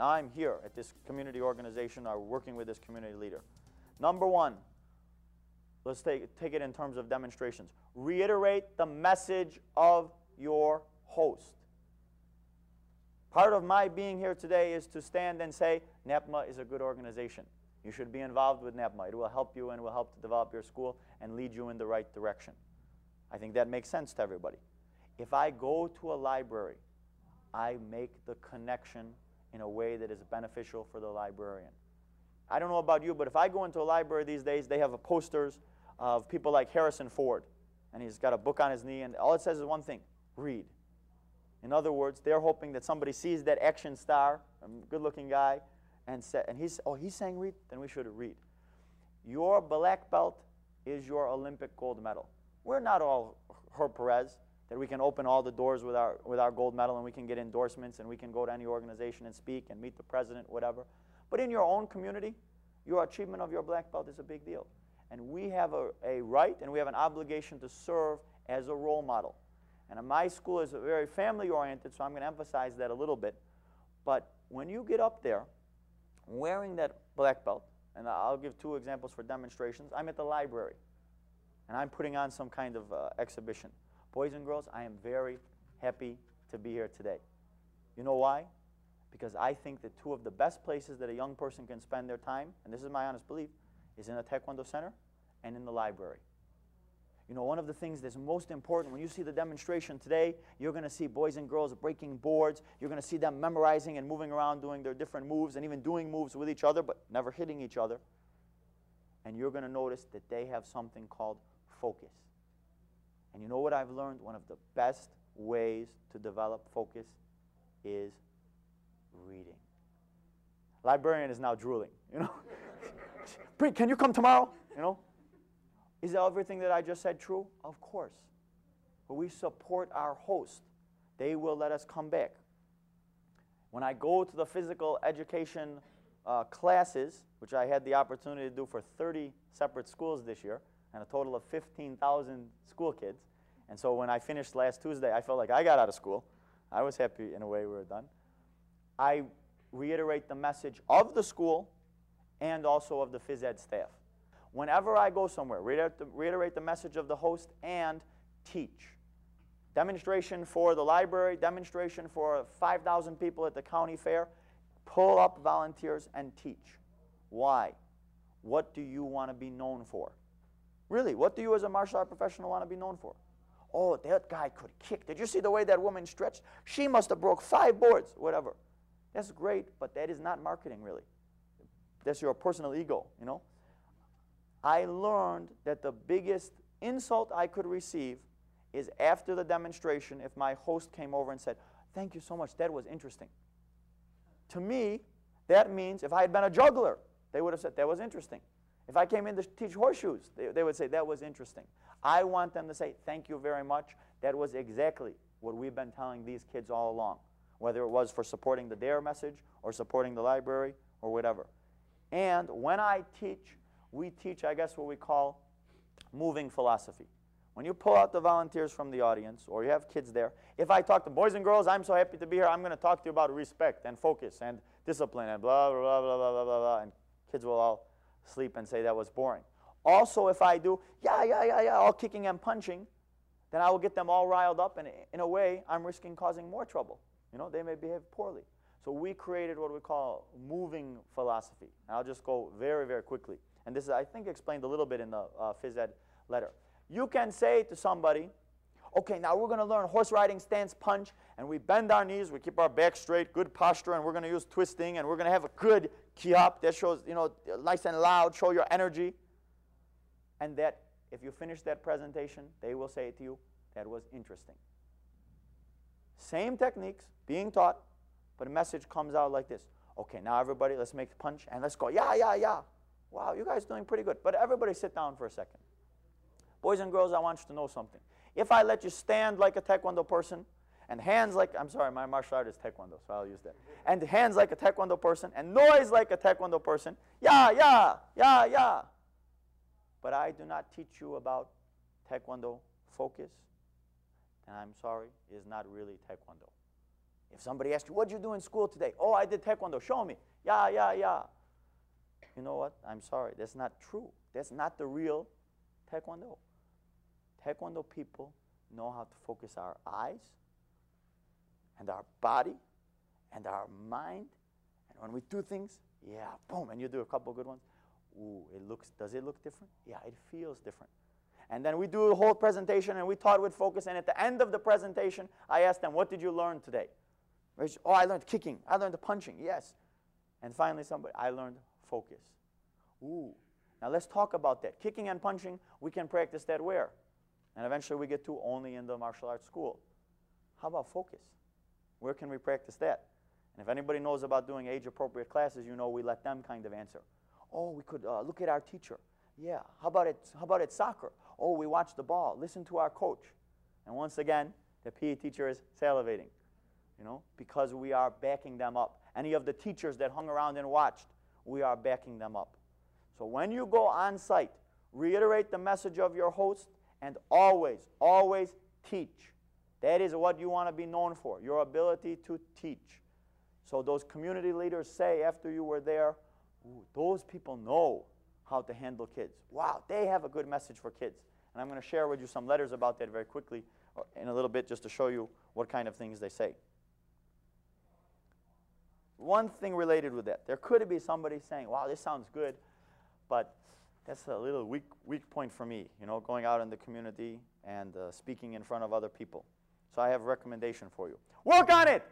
Now I'm here at this community organization or working with this community leader. Number one, let's take it in terms of demonstrations. Reiterate the message of your host. Part of my being here today is to stand and say, NAPMA is a good organization. You should be involved with NAPMA. It will help you and will help to develop your school and lead you in the right direction. I think that makes sense to everybody. If I go to a library, I make the connection in a way that is beneficial for the librarian. I don't know about you, but if I go into a library these days, they have posters of people like Harrison Ford, and he's got a book on his knee, and all it says is one thing: read. In other words, they're hoping that somebody sees that action star, a good-looking guy, and he's saying read, then we should read. Your black belt is your Olympic gold medal. We're not all Herb Perez, that we can open all the doors with our gold medal and we can get endorsements and we can go to any organization and speak and meet the president, whatever. But in your own community, your achievement of your black belt is a big deal. And we have a right and we have an obligation to serve as a role model. And my school is very family-oriented, so I'm going to emphasize that a little bit. But when you get up there wearing that black belt, and I'll give 2 examples for demonstrations. I'm at the library, and I'm putting on some kind of exhibition. Boys and girls, I am very happy to be here today. You know why? Because I think that 2 of the best places that a young person can spend their time, and this is my honest belief, is in a Taekwondo center and in the library. You know, one of the things that's most important, when you see the demonstration today, you're going to see boys and girls breaking boards. You're going to see them memorizing and moving around doing their different moves and even doing moves with each other, but never hitting each other. And you're going to notice that they have something called focus. And you know what I've learned? One of the best ways to develop focus is reading. Librarian is now drooling, you know. Preet, can you come tomorrow? You know. Is everything that I just said true? Of course. But we support our host. They will let us come back. When I go to the physical education classes, which I had the opportunity to do for 30 separate schools this year, and a total of 15,000 school kids. And so when I finished last Tuesday, I felt like I got out of school. I was happy in a way we were done. I reiterate the message of the school and also of the phys ed staff. Whenever I go somewhere, reiterate the message of the host and teach. Demonstration for the library, demonstration for 5,000 people at the county fair. Pull up volunteers and teach. Why? What do you want to be known for? Really, what do you as a martial art professional want to be known for? Oh, that guy could kick. Did you see the way that woman stretched? She must have broke 5 boards, whatever. That's great, but that is not marketing, really. That's your personal ego, you know. I learned that the biggest insult I could receive is after the demonstration if my host came over and said, "Thank you so much, that was interesting." To me, that means if I had been a juggler, they would have said, "That was interesting." If I came in to teach horseshoes, they would say, "That was interesting." I want them to say, "Thank you very much. That was exactly what we've been telling these kids all along," whether it was for supporting the DARE message or supporting the library or whatever. And when I teach, we teach, I guess, what we call moving philosophy. When you pull out the volunteers from the audience, or you have kids there, if I talk to boys and girls, I'm so happy to be here, I'm going to talk to you about respect and focus and discipline and blah, blah, blah, blah, blah, blah, blah, and kids will all sleep and say that was boring. Also, if I do, all kicking and punching, then I will get them all riled up, and in a way, I'm risking causing more trouble. You know, they may behave poorly. So we created what we call moving philosophy. And I'll just go very, very quickly. And this is, I think, explained a little bit in the phys ed letter. You can say to somebody, okay, now we're going to learn horse riding stance punch, and we bend our knees, we keep our back straight, good posture, and we're going to use twisting, and we're going to have a good kiap that shows, you know, nice and loud, show your energy. And that, if you finish that presentation, they will say to you, that was interesting. Same techniques being taught, but a message comes out like this. Okay, now everybody, let's make the punch, and let's go, yeah. Wow, you guys are doing pretty good. But everybody sit down for a second. Boys and girls, I want you to know something. If I let you stand like a Taekwondo person, and hands like, I'm sorry, my martial art is Taekwondo, so I'll use that. And hands like a Taekwondo person, and noise like a Taekwondo person, yeah. But I do not teach you about Taekwondo focus, and I'm sorry, it is not really Taekwondo. If somebody asks you, what did you do in school today? Oh, I did taekwondo. Show me. Yeah, yeah, yeah. You know what? I'm sorry. That's not true. That's not the real taekwondo. Taekwondo people know how to focus our eyes and our body and our mind. And when we do things, yeah, boom, and you do a couple good ones. Ooh, does it look different? Yeah, it feels different. And then we do the whole presentation, and we taught with focus. And at the end of the presentation, I asked them, what did you learn today? Oh, I learned kicking. I learned punching. Yes. And finally, I learned focus. Ooh. Now let's talk about that. Kicking and punching, we can practice that where? And eventually we get to only in the martial arts school. How about focus? Where can we practice that? And if anybody knows about doing age-appropriate classes, you know we let them kind of answer. Oh, we could look at our teacher. Yeah. How about at soccer? Oh, we watch the ball. Listen to our coach. And once again, the PE teacher is salivating, you know, because we are backing them up. Any of the teachers that hung around and watched, we are backing them up. So when you go on site, reiterate the message of your host and always, always teach. That is what you want to be known for, your ability to teach. So those community leaders say after you were there, ooh, those people know how to handle kids. Wow, they have a good message for kids. And I'm going to share with you some letters about that very quickly in a little bit just to show you what kind of things they say. One thing related with that, there could be somebody saying, wow, this sounds good, but that's a little weak point for me, you know, going out in the community and speaking in front of other people. So I have a recommendation for you. Work on it!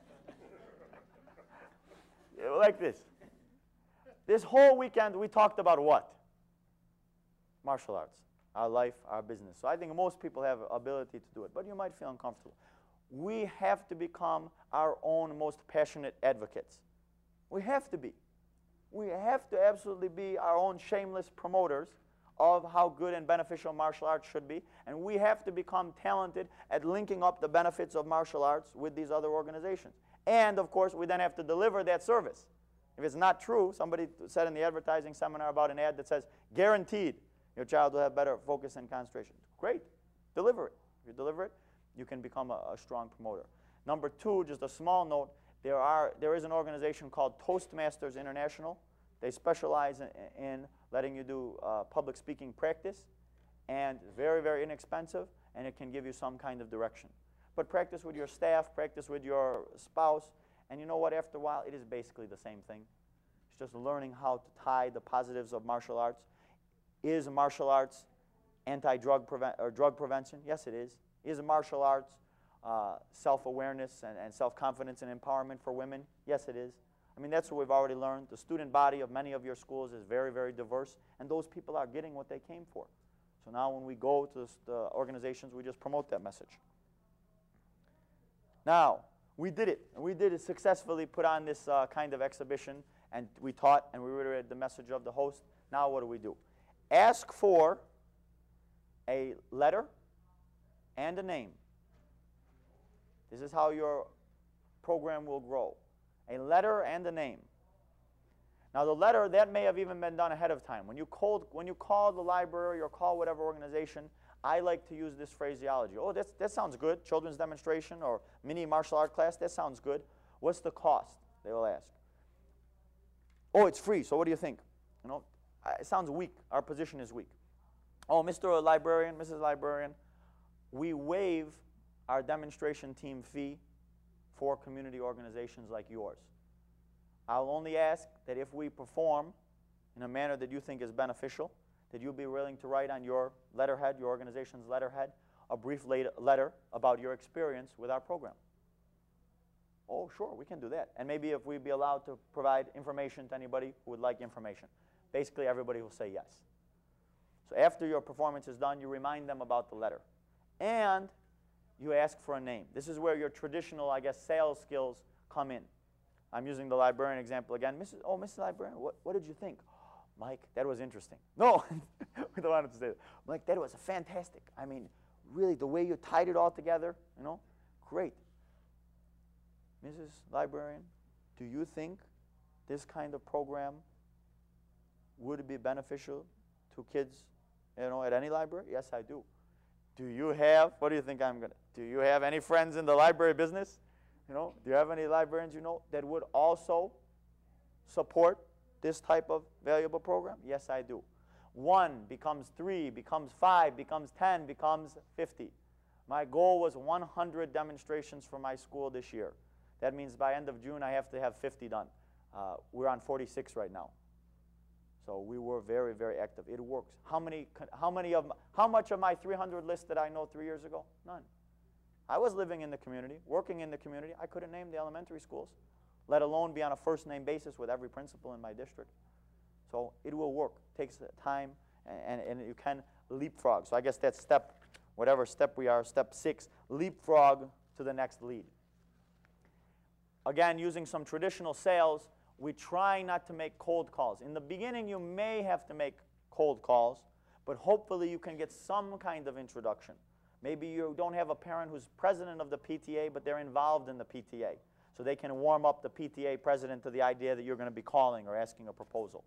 Like this. This whole weekend we talked about what? Martial arts, our life, our business. So I think most people have ability to do it, but you might feel uncomfortable. We have to become our own most passionate advocates. We have to be. We have to absolutely be our own shameless promoters of how good and beneficial martial arts should be, and we have to become talented at linking up the benefits of martial arts with these other organizations. And, of course, we then have to deliver that service. If it's not true, somebody said in the advertising seminar about an ad that says, guaranteed your child will have better focus and concentration. Great. Deliver it. If you deliver it, you can become a strong promoter. Number two, just a small note, there is an organization called Toastmasters International. They specialize in letting you do public speaking practice, and very, very inexpensive, and it can give you some kind of direction. But practice with your staff, practice with your spouse, and you know what, after a while, it is basically the same thing. It's just learning how to tie the positives of martial arts. Is martial arts anti-drug drug prevention? Yes, it is. Is martial arts self-awareness and self-confidence and empowerment for women? Yes, it is. I mean, that's what we've already learned. The student body of many of your schools is very, very diverse, and those people are getting what they came for. So now when we go to the organizations, we just promote that message. Now, we did it. And we did it successfully, put on this kind of exhibition, and we taught and we reiterated the message of the host. Now what do? Ask for a letter and a name. This is how your program will grow. A letter and a name. Now the letter, that may have even been done ahead of time. When you call the library or call whatever organization, I like to use this phraseology. Oh, that sounds good. Children's demonstration or mini martial art class, that sounds good. What's the cost? They will ask. Oh, it's free, so what do you think? You know, it sounds weak. Our position is weak. Oh, Mr. Librarian, Mrs. Librarian, we waive our demonstration team fee for community organizations like yours. I'll only ask that if we perform in a manner that you think is beneficial, that you'll be willing to write on your letterhead, your organization's letterhead, a brief letter about your experience with our program. Oh, sure, we can do that. And maybe if we'd be allowed to provide information to anybody who would like information. Basically, everybody will say yes. So after your performance is done, you remind them about the letter. And you ask for a name. This is where your traditional, I guess, sales skills come in. I'm using the librarian example again. Mrs. Librarian, what did you think? Mike, that was interesting. No, we don't want to say that. Mike, that was fantastic. I mean, really, the way you tied it all together, you know, great. Mrs. Librarian, do you think this kind of program would be beneficial to kids, you know, at any library? Yes, I do. Do you have, what do you think I'm going to, do you have any friends in the library business? You know, do you have any librarians you know that would also support this type of valuable program? Yes, I do. 1 becomes 3, becomes 5, becomes 10, becomes 50. My goal was 100 demonstrations for my school this year. That means by end of June, I have to have 50 done. We're on 46 right now. So we were very, very active. It works. How much of my 300 list did I know 3 years ago? None. I was living in the community, working in the community. I couldn't name the elementary schools, let alone be on a first-name basis with every principal in my district. So it will work. It takes time, and you can leapfrog. So I guess that's step, whatever step we are, step 6, leapfrog to the next lead. Again, using some traditional sales, we try not to make cold calls. In the beginning, you may have to make cold calls, but hopefully you can get some kind of introduction. Maybe you don't have a parent who's president of the PTA, but they're involved in the PTA. So they can warm up the PTA president to the idea that you're going to be calling or asking a proposal.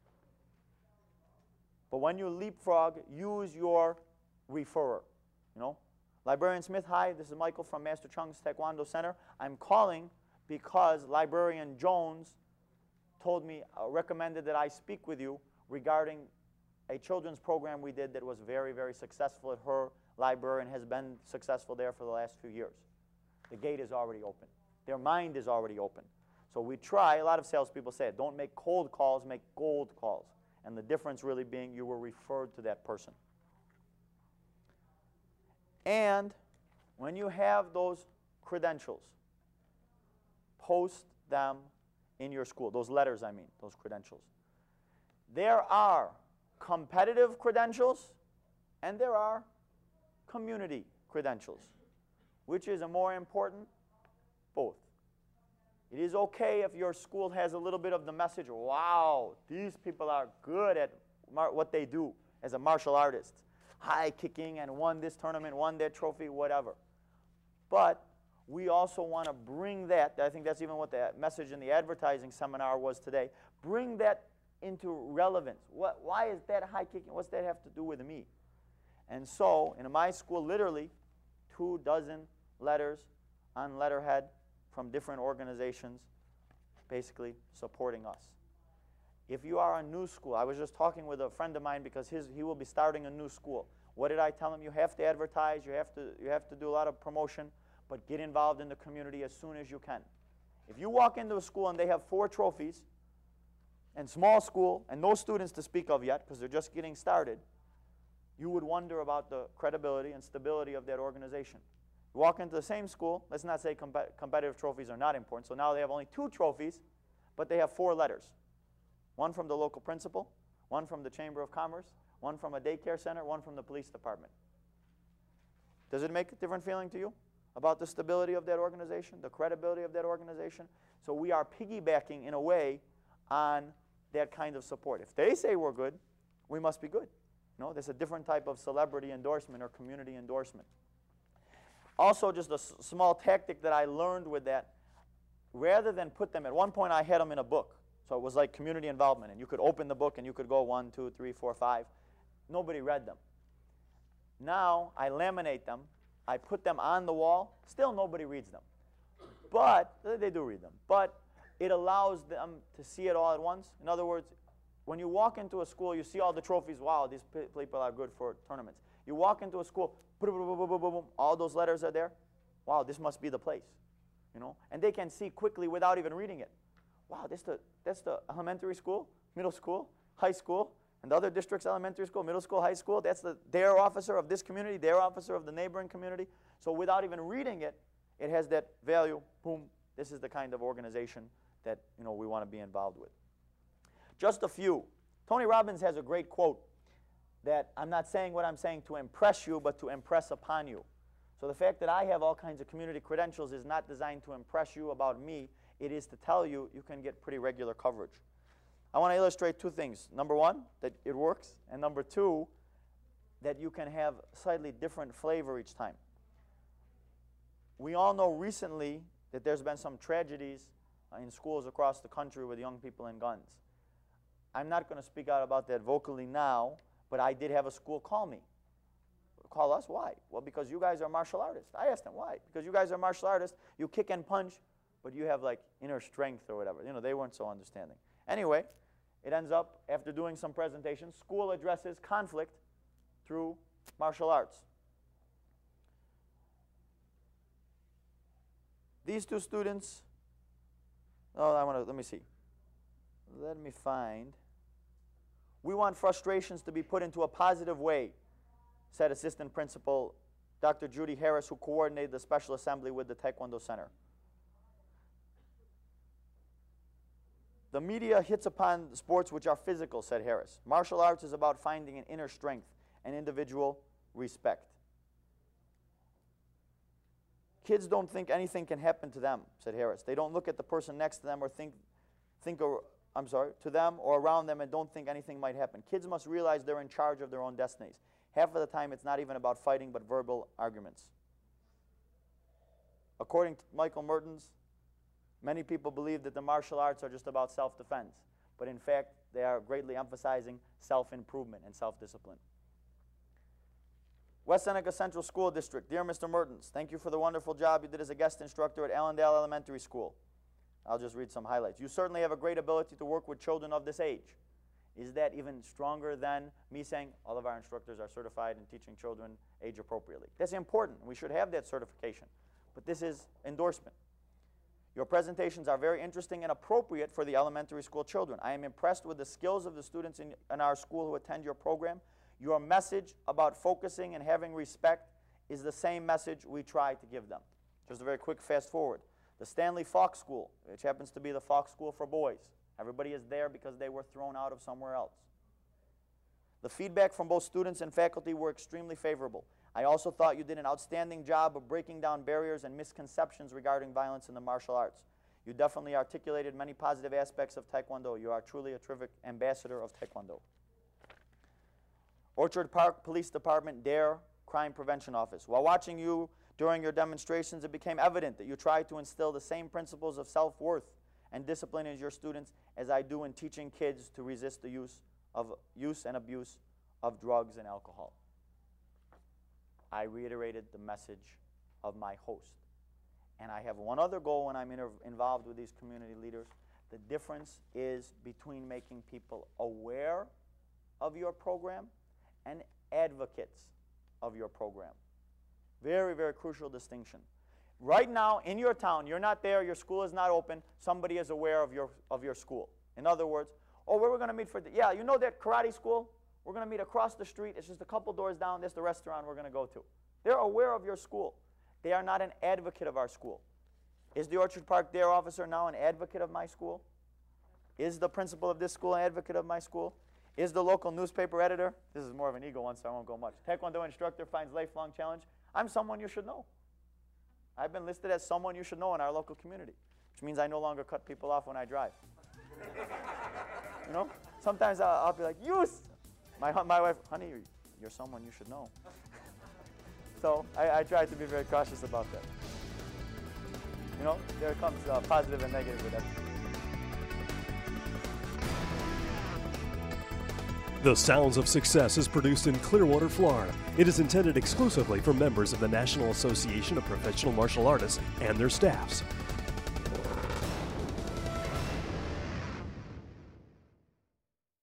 But when you leapfrog, use your referrer. You know, Librarian Smith, hi, this is Michael from Master Chung's Taekwondo Center. I'm calling because Librarian Jones told me, recommended that I speak with you regarding a children's program we did that was very, very successful at her library and has been successful there for the last few years. The gate is already open. Their mind is already open. So we try, a lot of salespeople say it, don't make cold calls, make gold calls. And the difference really being you were referred to that person. And when you have those credentials, post them in your school. Those letters, I mean, those credentials. There are competitive credentials and there are community credentials. Which is a more important? Both. It is okay if your school has a little bit of the message, wow, these people are good at what they do as a martial artist. High kicking and won this tournament, won that trophy, whatever. But we also want to bring that, I think that's even what the message in the advertising seminar was today, bring that into relevance. Why is that high kicking? What's that have to do with me? And so, in my school, literally 24 letters on letterhead from different organizations basically supporting us. If you are a new school, I was just talking with a friend of mine because he will be starting a new school. What did I tell him? You have to advertise, you have to do a lot of promotion, but get involved in the community as soon as you can. If you walk into a school and they have 4 trophies, and small school, and no students to speak of yet because they're just getting started, you would wonder about the credibility and stability of that organization. You walk into the same school, let's not say competitive trophies are not important, so now they have only 2 trophies, but they have 4 letters. 1 from the local principal, 1 from the Chamber of Commerce, 1 from a daycare center, 1 from the police department. Does it make a different feeling to you about the stability of that organization, the credibility of that organization? So we are piggybacking in a way on that kind of support. If they say we're good, we must be good. No, there's a different type of celebrity endorsement or community endorsement. Also, just a small tactic that I learned with that, rather than put them, at one point I had them in a book. So it was like community involvement, and you could open the book and you could go 1, 2, 3, 4, 5. Nobody read them. Now I laminate them, I put them on the wall, still nobody reads them. But, they do read them, but it allows them to see it all at once. In other words, when you walk into a school, you see all the trophies, wow, these people are good for tournaments. You walk into a school, all those letters are there. Wow, this must be the place, you know? And they can see quickly without even reading it. Wow, that's the elementary school, middle school, high school, and the other district's elementary school, middle school, high school. That's their officer of this community, their officer of the neighboring community. So without even reading it, it has that value, boom, this is the kind of organization that we want to be involved with. Just a few. Tony Robbins has a great quote that I'm not saying what I'm saying to impress you, but to impress upon you. So the fact that I have all kinds of community credentials is not designed to impress you about me. It is to tell you you can get pretty regular coverage. I want to illustrate 2 things. Number 1, that it works, and number 2, that you can have slightly different flavor each time. We all know recently that there's been some tragedies in schools across the country with young people and guns. I'm not going to speak out about that vocally now, but I did have a school call me call us. Why? Well, because you guys are martial artists. I asked them why. Because you guys are martial artists. You kick and punch, but you have like inner strength or whatever. You know, they weren't so understanding. Anyway, it ends up, after doing some presentations, school addresses conflict through martial arts. These two students, let me see. Let me find. We want frustrations to be put into a positive way, said Assistant Principal Dr. Judy Harris, who coordinated the special assembly with the Taekwondo Center. The media hits upon sports which are physical, said Harris. Martial arts is about finding an inner strength and individual respect. Kids don't think anything can happen to them, said Harris. They don't look at the person next to them or to them or around them and don't think anything might happen. Kids must realize they're in charge of their own destinies. Half of the time, it's not even about fighting, but verbal arguments. According to Michael Mertens, many people believe that the martial arts are just about self-defense, but in fact, they are greatly emphasizing self-improvement and self-discipline. West Seneca Central School District, dear Mr. Mertens, thank you for the wonderful job you did as a guest instructor at Allendale Elementary School. I'll just read some highlights. You certainly have a great ability to work with children of this age. Is that even stronger than me saying all of our instructors are certified in teaching children age appropriately? That's important. We should have that certification. But this is endorsement. Your presentations are very interesting and appropriate for the elementary school children. I am impressed with the skills of the students in our school who attend your program. Your message about focusing and having respect is the same message we try to give them. Just a very quick fast forward. The Stanley Falk School, which happens to be the Falk School for boys. Everybody is there because they were thrown out of somewhere else. The feedback from both students and faculty were extremely favorable. I also thought you did an outstanding job of breaking down barriers and misconceptions regarding violence in the martial arts. You definitely articulated many positive aspects of Taekwondo. You are truly a terrific ambassador of Taekwondo. Orchard Park Police Department DARE Crime Prevention Office. While watching you during your demonstrations, it became evident that you tried to instill the same principles of self-worth and discipline in your students as I do in teaching kids to resist the use and abuse of drugs and alcohol. I reiterated the message of my host. And I have one other goal when I'm involved with these community leaders. The difference is between making people aware of your program and advocates of your program. Very, very crucial distinction. Right now, in your town, you're not there, your school is not open, somebody is aware of your school. In other words, oh, where we're going to meet for, yeah, you know that karate school? We're going to meet across the street. It's just a couple doors down. That's the restaurant we're going to go to. They're aware of your school. They are not an advocate of our school. Is the Orchard Park DARE officer now an advocate of my school? Is the principal of this school an advocate of my school? Is the local newspaper editor? This is more of an ego one, so I won't go much. Taekwondo instructor finds lifelong challenge. I'm someone you should know. I've been listed as someone you should know in our local community, which means I no longer cut people off when I drive. You know? Sometimes I'll be like, "Use." My wife, honey, you're someone you should know. So I try to be very cautious about that. You know, there comes positive and negative with everything. The Sounds of Success is produced in Clearwater, Florida. It is intended exclusively for members of the National Association of Professional Martial Artists and their staffs.